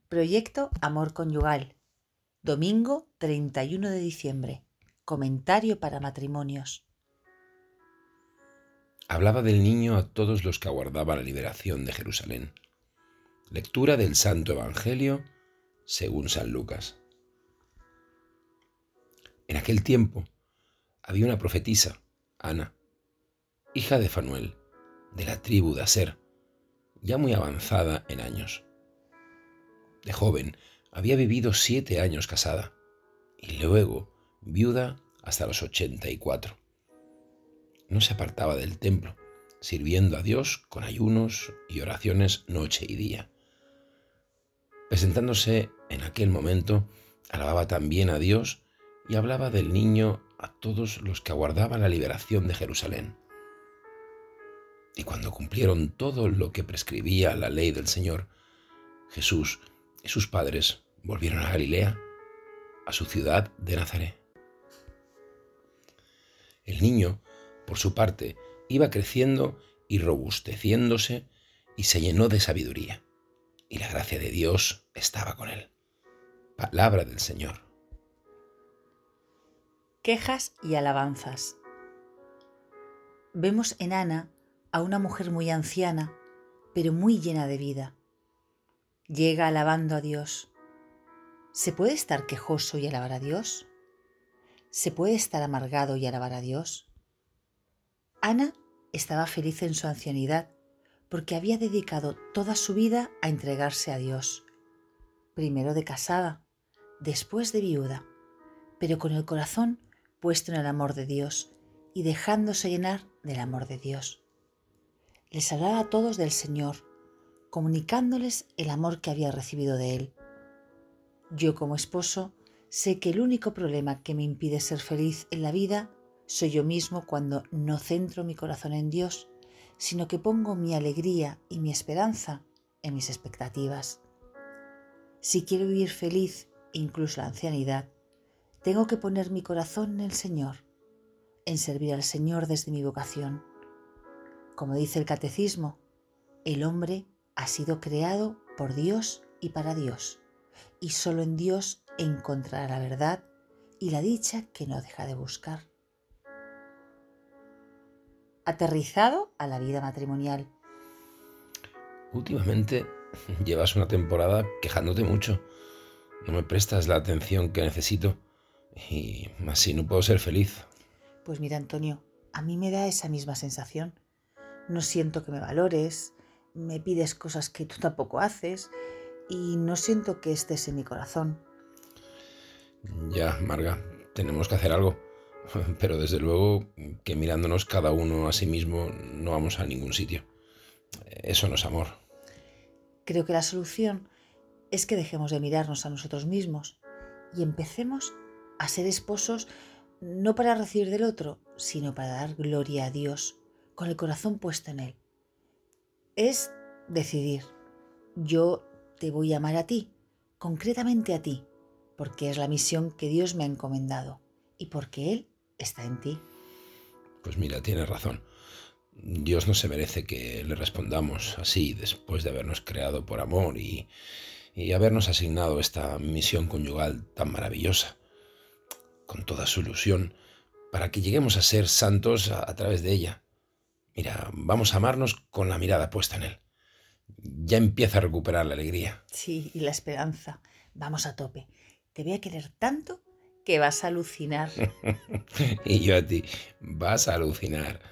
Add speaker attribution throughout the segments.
Speaker 1: Proyecto Amor Conyugal. Domingo 31 de diciembre. Comentario para matrimonios.
Speaker 2: Hablaba del niño a todos los que aguardaban la liberación de Jerusalén. Lectura del Santo Evangelio según San Lucas. En aquel tiempo había una profetisa, Ana, hija de Fanuel, de la tribu de Aser, ya muy avanzada en años. De joven había vivido 7 años casada y luego viuda hasta los 84. No se apartaba del templo, sirviendo a Dios con ayunos y oraciones noche y día. Presentándose en aquel momento, alababa también a Dios y hablaba del niño a todos los que aguardaban la liberación de Jerusalén. Y cuando cumplieron todo lo que prescribía la ley del Señor, Jesús y sus padres volvieron a Galilea, a su ciudad de Nazaret. El niño, por su parte, iba creciendo y robusteciéndose y se llenó de sabiduría, y la gracia de Dios estaba con él. Palabra del Señor.
Speaker 1: Quejas y alabanzas. Vemos en Ana a una mujer muy anciana, pero muy llena de vida. Llega alabando a Dios. ¿Se puede estar quejoso y alabar a Dios? ¿Se puede estar amargado y alabar a Dios? Ana estaba feliz en su ancianidad porque había dedicado toda su vida a entregarse a Dios. Primero de casada, después de viuda, pero con el corazón puesto en el amor de Dios y dejándose llenar del amor de Dios. Les hablaba a todos del Señor, comunicándoles el amor que había recibido de Él. Yo como esposo sé que el único problema que me impide ser feliz en la vida soy yo mismo cuando no centro mi corazón en Dios, sino que pongo mi alegría y mi esperanza en mis expectativas. Si quiero vivir feliz, incluso la ancianidad, tengo que poner mi corazón en el Señor, en servir al Señor desde mi vocación. Como dice el Catecismo, el hombre ha sido creado por Dios y para Dios, y solo en Dios encontrará la verdad y la dicha que no deja de buscar. Aterrizado a la vida matrimonial.
Speaker 2: Últimamente llevas una temporada quejándote mucho. No me prestas la atención que necesito y así no puedo ser feliz.
Speaker 1: Pues mira, Antonio, a mí me da esa misma sensación. No siento que me valores, me pides cosas que tú tampoco haces y no siento que estés en mi corazón.
Speaker 2: Ya, Marga, tenemos que hacer algo. Pero desde luego que mirándonos cada uno a sí mismo no vamos a ningún sitio. Eso no es amor.
Speaker 1: Creo que la solución es que dejemos de mirarnos a nosotros mismos y empecemos a ser esposos no para recibir del otro, sino para dar gloria a Dios, con el corazón puesto en Él. Es decidir, yo te voy a amar a ti, concretamente a ti, porque es la misión que Dios me ha encomendado y porque Él está en ti.
Speaker 2: Pues mira, tienes razón. Dios no se merece que le respondamos así después de habernos creado por amor y habernos asignado esta misión conyugal tan maravillosa, con toda su ilusión, para que lleguemos a ser santos a través de ella. Mira, vamos a amarnos con la mirada puesta en Él. Ya empieza a recuperar la alegría.
Speaker 1: Sí, y la esperanza. Vamos a tope. Te voy a querer tanto que vas a alucinar.
Speaker 2: Y yo a ti, vas a alucinar.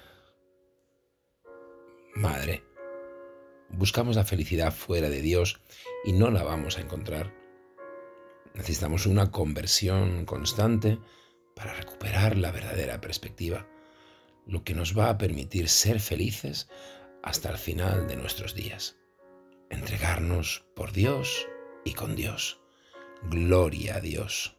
Speaker 2: Madre, buscamos la felicidad fuera de Dios y no la vamos a encontrar. Necesitamos una conversión constante para recuperar la verdadera perspectiva, lo que nos va a permitir ser felices hasta el final de nuestros días. Entregarnos por Dios y con Dios. Gloria a Dios.